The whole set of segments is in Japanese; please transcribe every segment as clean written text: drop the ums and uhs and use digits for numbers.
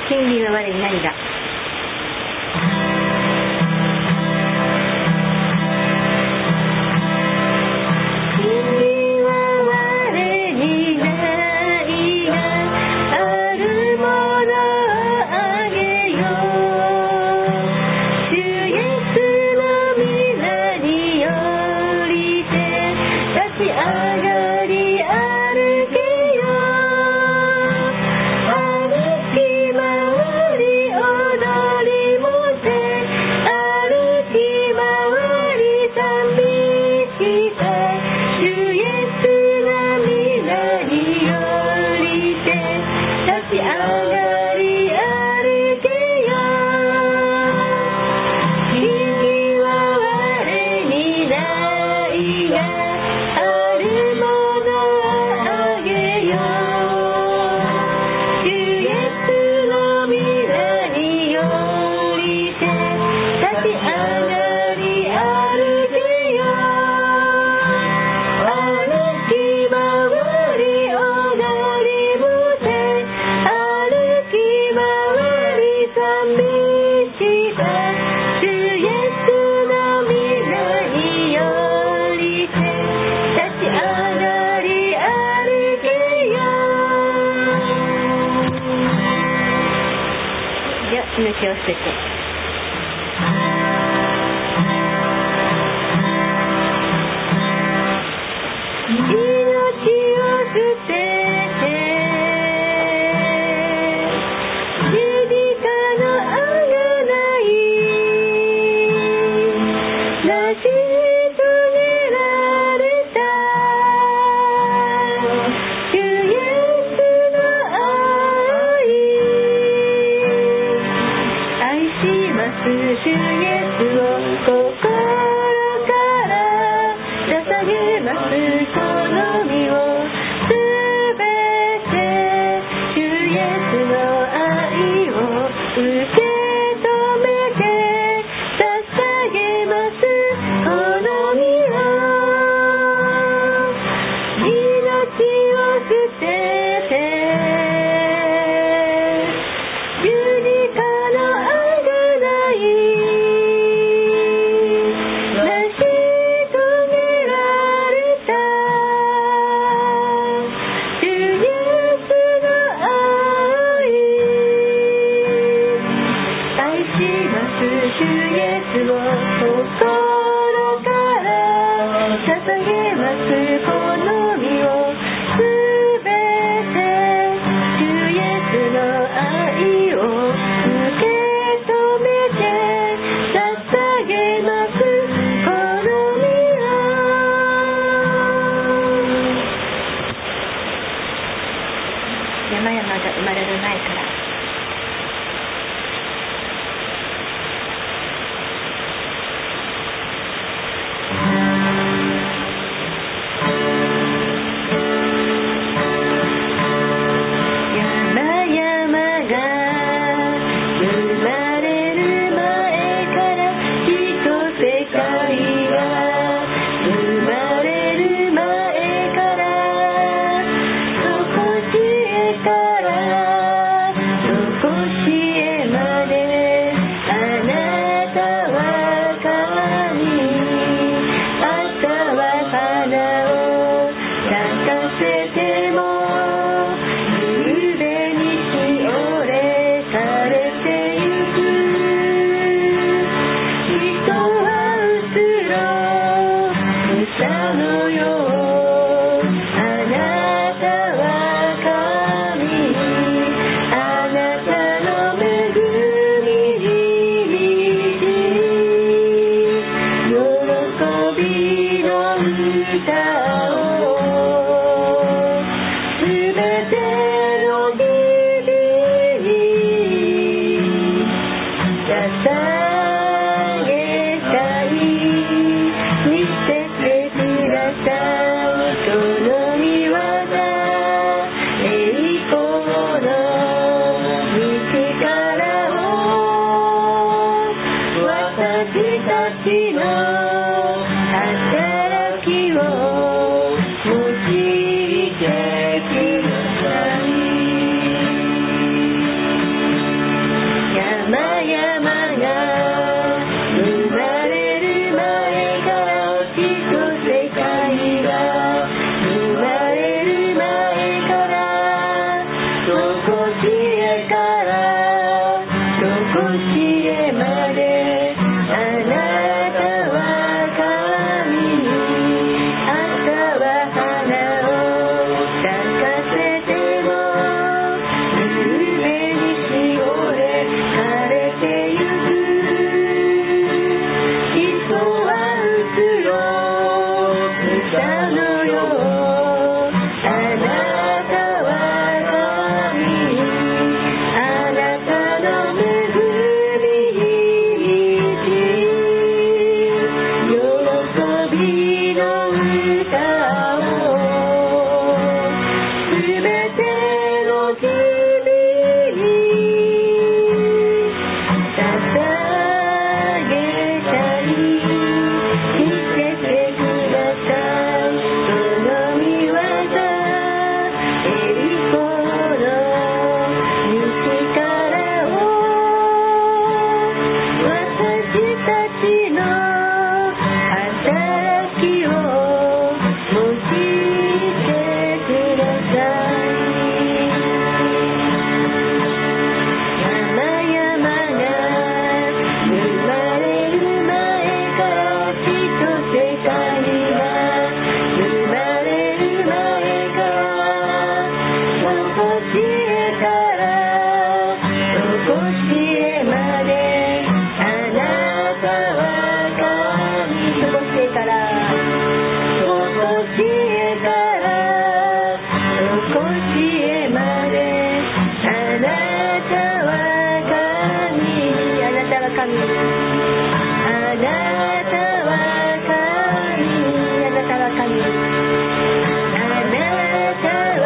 金銀は我に何が。命を捨てて主イエスを心から捧げますこの身をすべて主イエスの愛を受け止めて捧げますこの身を命を捨てて主イエスを心から捧げますこの身をすべて主イエスの愛を受け止めて捧げますこの身を山々が生まれる前からあなたの目神、あなたは神、あなたは神、あなたは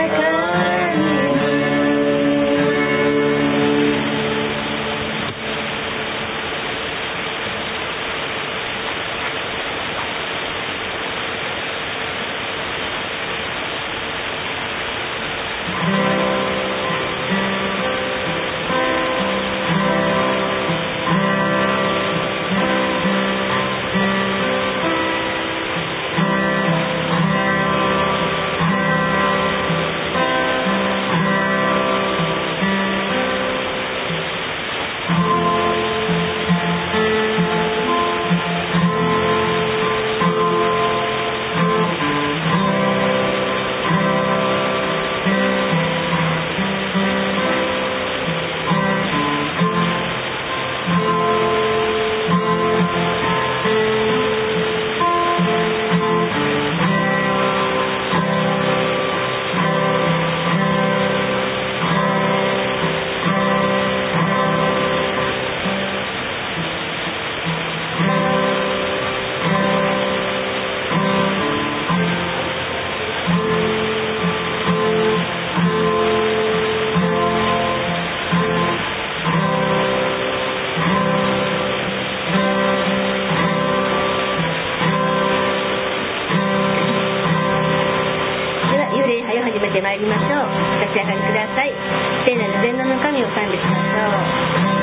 始めてまいりましょう。お立ち上がりください。聖なる全能の神を賛美しましょう。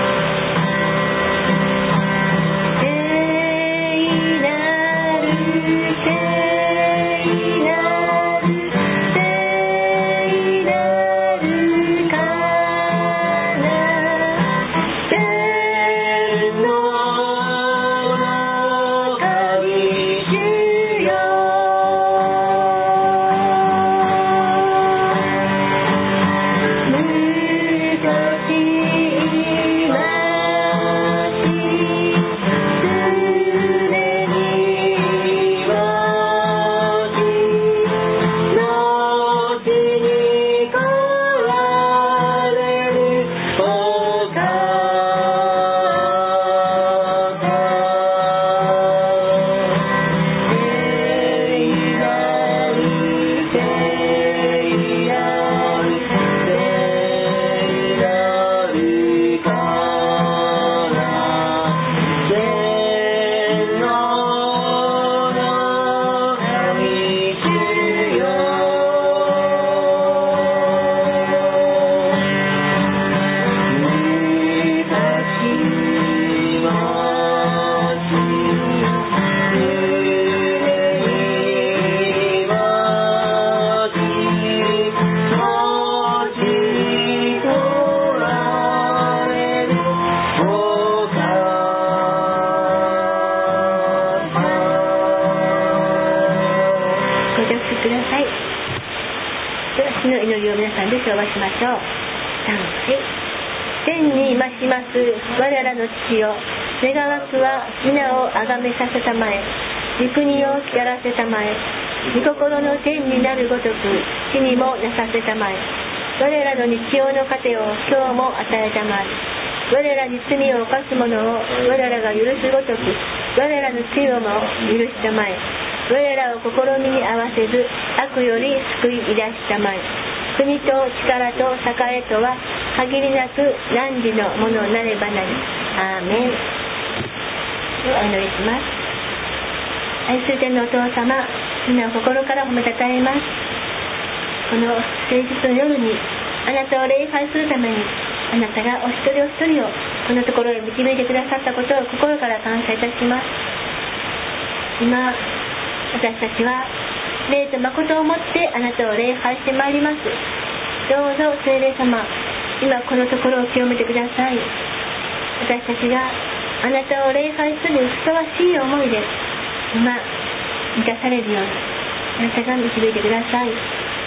天に増します我らの父よ、願わくは皆をあがめさせたまえ、御国を来らせたまえ、御心の天になるごとく地にもなさせたまえ、我らの日曜の糧を今日も与えたまえ、我らに罪を犯す者を我らが許すごとく我らの罪をも許したまえ、我らを試みに合わせず悪より救い出したまえ、国と力と栄とは限りなく汝のものなればなり。アーメン。お祈りします。愛する天のお父様、皆を心から褒めたたえます。この誠実の夜にあなたを礼拝するために、あなたがお一人お一人をこのところへ導いてくださったことを心から感謝いたします。今私たちは霊と誠をもってあなたを礼拝してまいります。どうぞ聖霊様、今このところを清めてください。私たちがあなたを礼拝するふさわしい思いで今満たされるようにあなたが導いてください。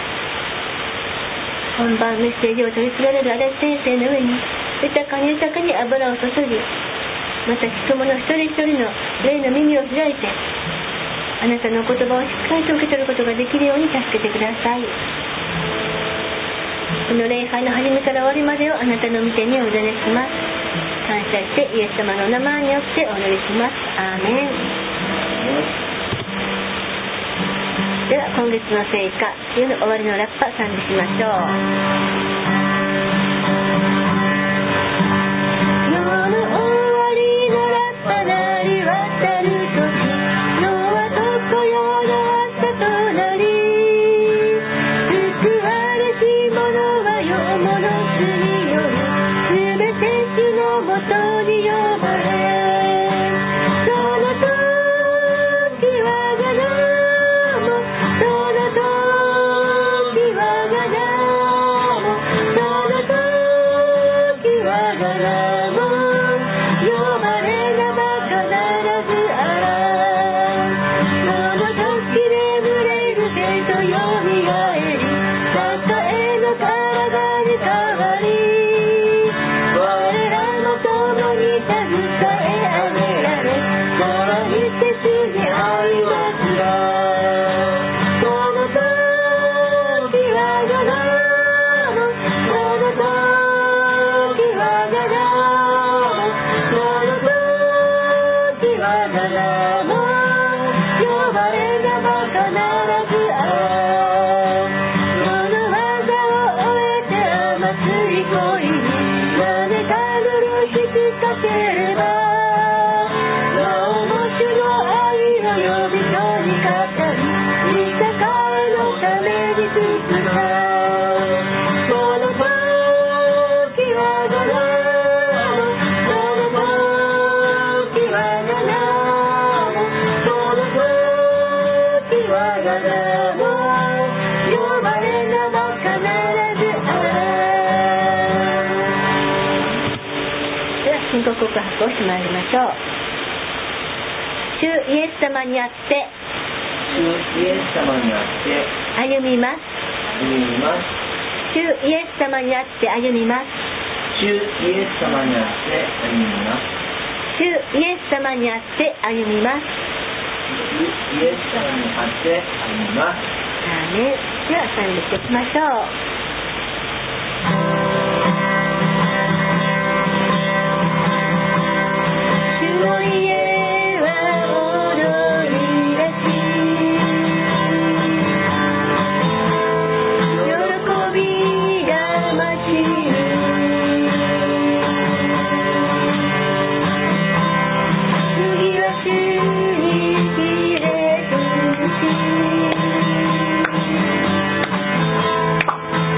本番メッセージを取り継がれるアレス先生の上に豊かに油を注ぎ、また聞く者一人一人の霊の耳を開いてあなたの言葉をしっかりと受け取ることができるように助けてください。この礼拝の始めから終わりまでをあなたの御手にお委ねします。 感謝してイエス様の名前によってお祈りします。アーメン。では今月の聖歌、週の終わりのラッパ賛美しましょう。世の終わりのラッパなり渡る時、世は常世の朝となり、救われし者は世もの主によるすべて主のもとに呼ばれ、その時はがなも、その時はがなも、その時はがなも、呼ばれなば必ずあら、その時眠れる生とよみがえり、栄えの体に変わり、我らも共に携え上げられ、空にて主に会いますが、その時はがなも、その時はがなも、その時はがなも、呼ばれなば必ずあら、その技を終えて甘つい恋に招かぬる引きかければ、なおも主の愛を呼びとに語り、見た彼のために尽くした。その時はがなも、その時はがなも、その時はがなも、呼ばれなば必ずあら。では信仰告白をしてまいりましょう。主イエス様にあって主イエス様にあって歩みます。 歩みます。 主イエス様にあって歩みます。 主イエス様にあって歩みます。 主イエス様にあって歩みます。 主イエス様にあって歩みます。 アーメン。では賛美していきましょう。主の家は踊り出し、喜びが増しる。次は主にひれ伏し、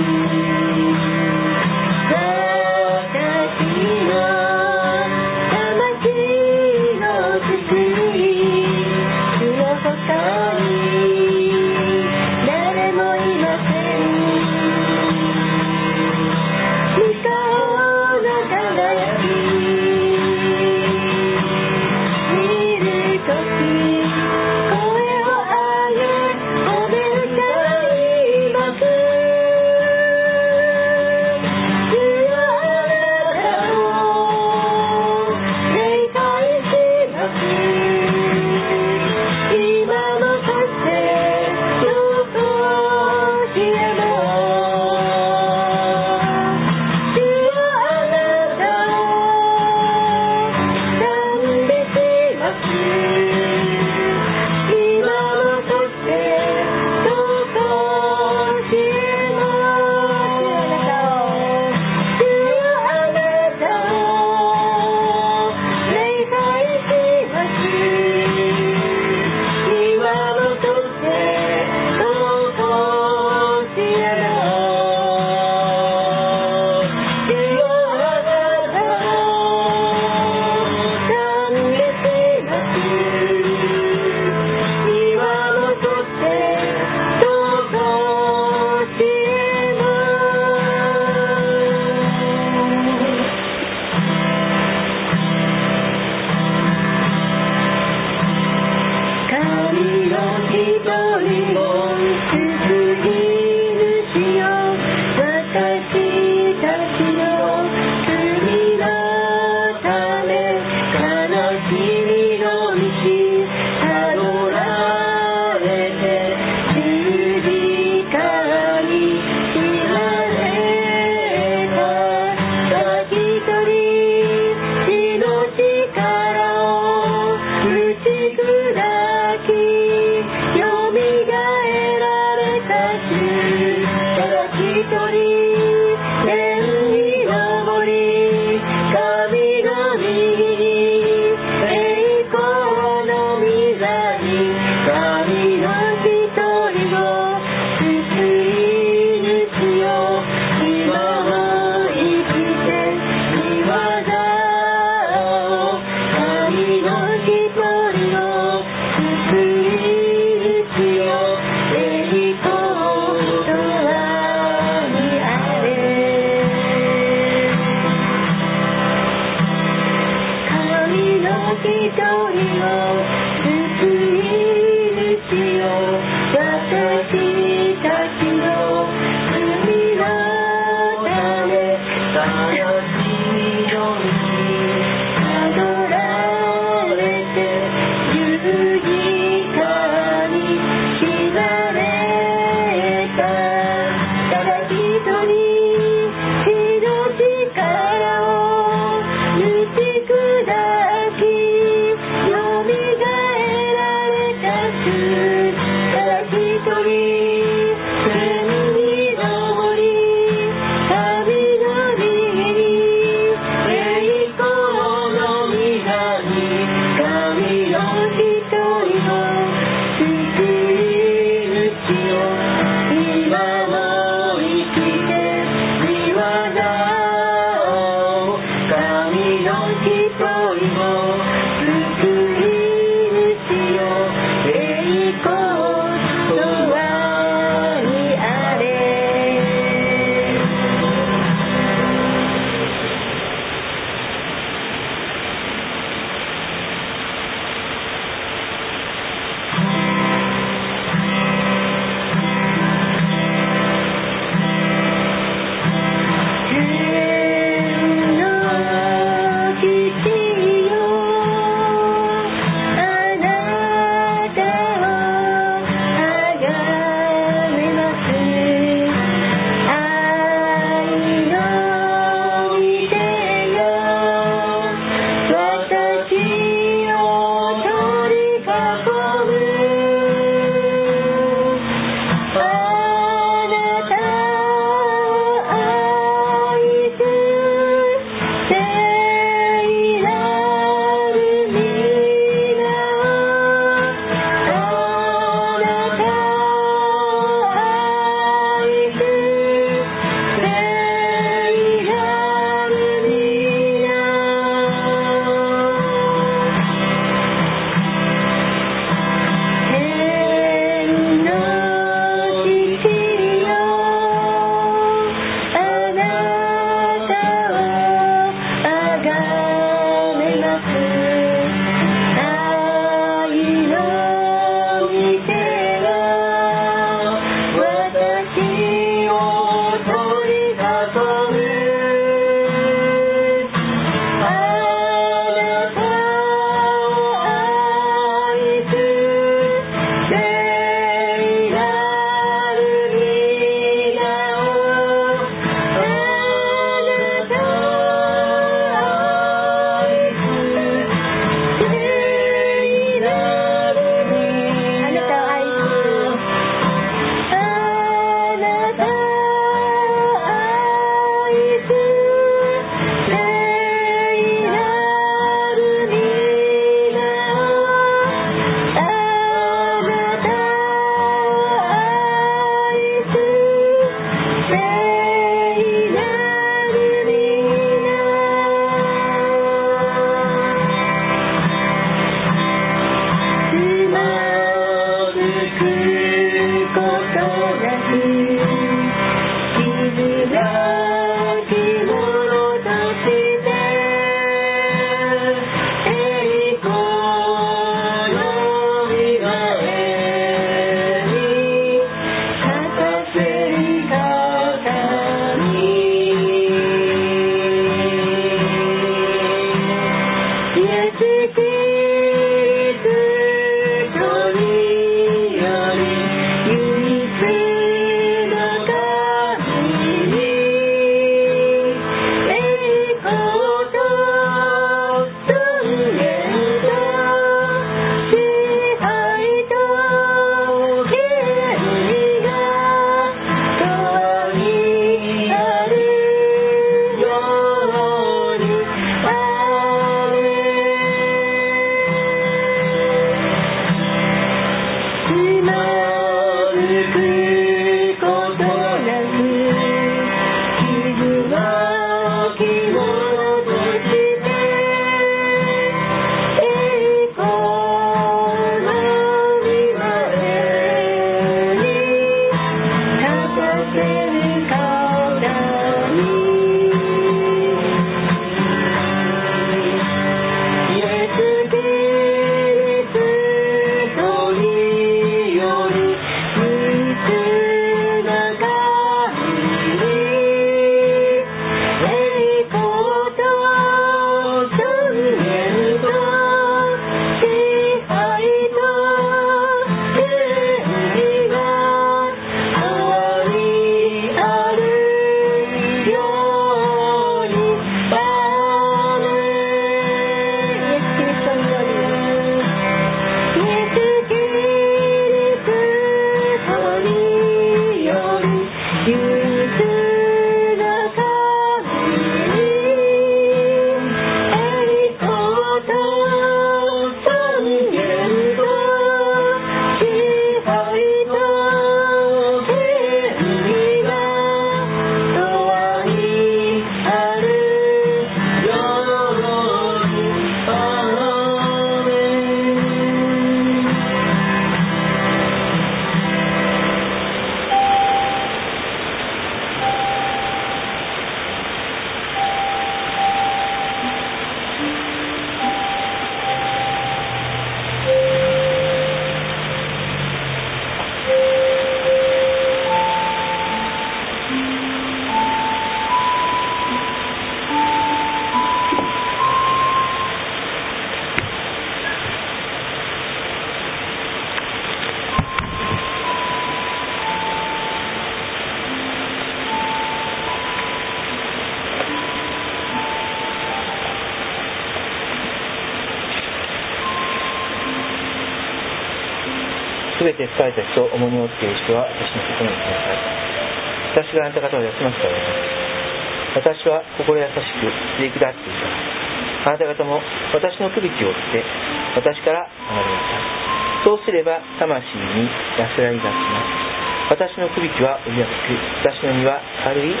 すべて疲れた人を重荷を負っている人は私のところに来なさい。私があなた方を休ませてあげます。私は心優しくへりくだっているから。あなた方も私のくびきを追って私から学びなさい。そうすれば魂に安らぎがきます。私のくびきは折りやすく、私の荷は軽いです。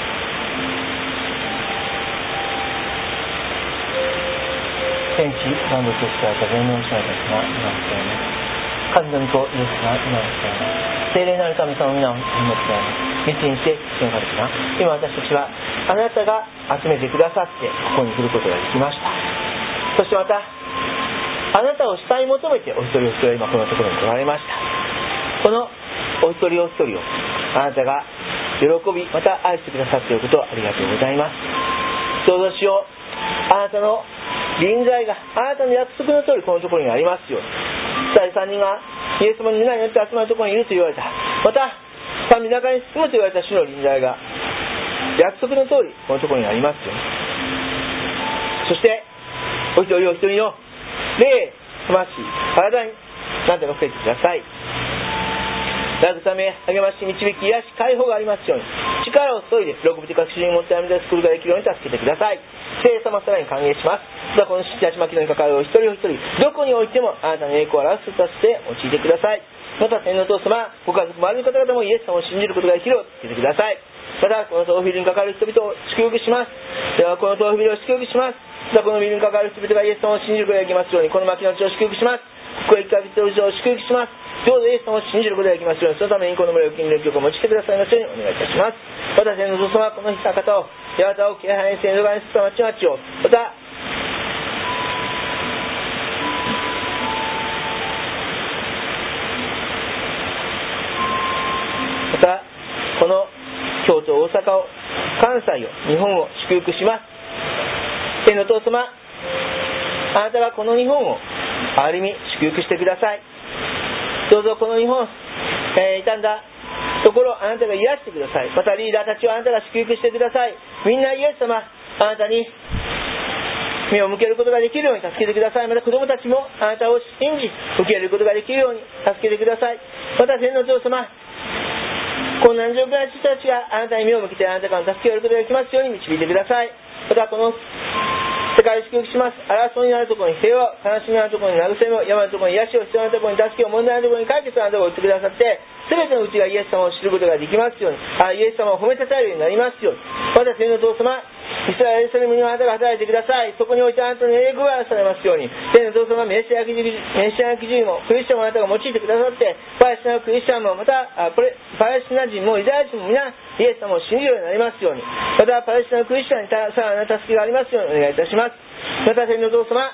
天地万物を作られた全能の神たちが今を使います。神の御子イエスが今を使います。聖霊なる神様の皆を今を使います。道にして父の神様、今私たちはあなたが集めてくださってここに来ることができました。そしてまたあなたを慕い求めてお一人お一人今このところに来られました。このお一人お一人をあなたが喜びまた愛してくださっていることをありがとうございます。どうぞしよう、あなたの臨在があなたの約束の通りこのところにありますように。2人3人がイエス様の皆によって集まるところにいると言われた。また三位中に住むと言われた主の臨在が約束の通りこのところにありますように。そしてお一人お一人の霊、魂、体にあなたが触れてください。慰め、励まし、導き、癒し、解放がありますように。力を注いで喜びと確信を持ってあみ出すことができるように助けてください。聖様さらに歓迎します。ではこの七八巻きのに関わるお一人お一人、どこにおいてもあなたの栄光を表すとして用いてください。また天のお父様、ご家族周りの方々もイエス様を信じることができるよう助けてください。またこのトーフィールに関わる人々を祝福します。ではこのトーフィールを祝福します。またこのビルに関わる人々がイエス様を信じることができますように、この巻きの地を祝福します。ここへ1ヶ月以上祝福します。 どうぞイエス様を信じることができますように、そのためにこの村を金の曲を用いてくださいますようにお願いいたします。私のお父様はこの久方を八幡を京阪沿線江戸川に進む町々をまたこの京都、大阪を、関西を、日本を祝福します。天のお父様、あなたがこの日本をある意味祝福してください。どうぞこの日本、傷んだところをあなたが癒してください。またリーダーたちをあなたが祝福してください。みんなイエス様、あなたに目を向けることができるように助けてください。また子供たちもあなたを信じ受け入れることができるように助けてください。また天のお父様、困難状況の人たちがあなたに目を向けてあなたからの助けを得ることができますように導いてください。またこの世界を祝福します。争いのあるところに平和、悲しみのあるところに慰めを、山のところに癒しを、必要なところに助けを、問題のところに解決をあなたが打ってくださって、全てのうちがイエス様を知ることができますように、イエス様を褒めたたえるようになりますように。また天のお父様、イスラエルエルサレムにあなたが働いてください。そこにおいてあなたの栄光がされますように。天のお父様、メシアキ人もクリスチャンもあなたが用いてくださって、パレスチナのクリスチャンもまたパレスチナ人もユダヤ人も皆イエス様を信じるようになりますように。またパレスチナのクリスチャンにさらなる助けがありますようにお願いいたします。また天のお父様、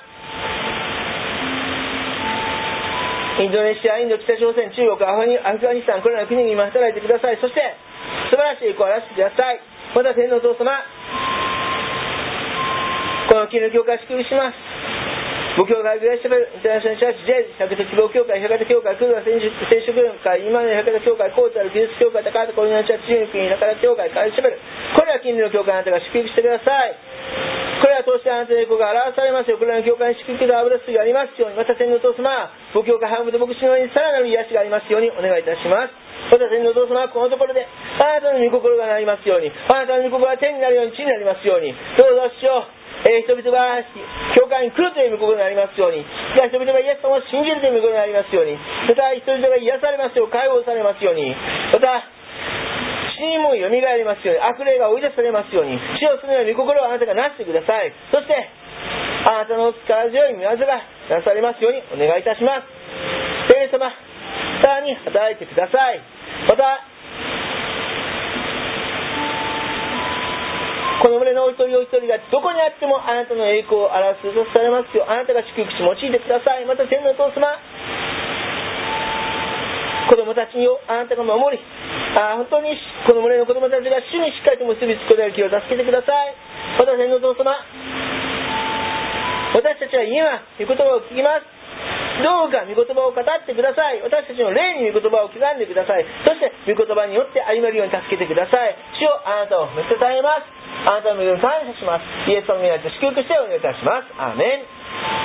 インドネシア、インド、北朝鮮、中国、アフガニスタン、これらの国に今働いてください。そして素晴らしい栄光を表してください。また天のお父様、この金の教会を祝福します。母教会、グレーシャベル、インターナショナルチャーチ、ジェイズ、百都希望教会、百方教会、クルワ聖職教会、今の百方教会、コーチャル、技術教会、高畑コリナチャーチ、中国、百方教会、カルシャベル、これら金の教会あなたが祝福してください。これらを通してあなたの栄光が表されますよ。これらの教会に祝福と油注ぎがありますように。また天のお父様、母教会、ハムと牧師のようにさらなる癒しがありますようにお願いいたします。また天のお父様はこのところであなたの御心がなりますように、あなたの御心が天になるように地になりますように、どうぞ主よ、人々が教会に来るという御心がなりますように、人々がイエス様を信じるという御心がなりますように、また人々が癒されますよう、解放されますように、また死にもよみがえりますように、悪霊が追い出されますように、主よ、そのような御心をあなたがなしてください。そしてあなたの力強い御業がなされますようにお願いいたします。聖霊様、さらに働いてください。またこの群れのお一人お一人がどこにあってもあなたの栄光を表すとされますよう、あなたが祝福し用いてください。また天のお父様、子供たちをあなたが守り、本当にこの群れの子供たちが主にしっかりと結びつくことができるよう助けてください。また天のお父様、私たちは今御言葉を聞きます。どうか御言葉を語ってください。私たちの霊に御言葉を刻んでください。そして御言葉によって歩めるように助けてください。主よ、あなたを褒めたたえます。あなたの御事に感謝します。イエス様の皆によって祝福してお願いいたします。アーメン。